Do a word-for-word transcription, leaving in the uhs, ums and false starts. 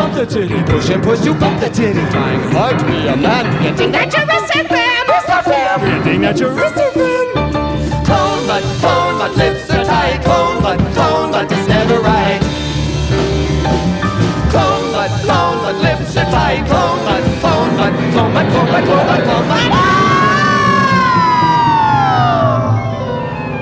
bump the titty. Push and push, you bump the titty. Trying hard to be a man. Getting that you're a fan. Getting that you're a fan. Clone but, clone but, lips are tight. Clone but, clone but, it's never right. Clone but, clone but, lips are tight. Clone but, clone but, clone but, clone but, clone but, clone but.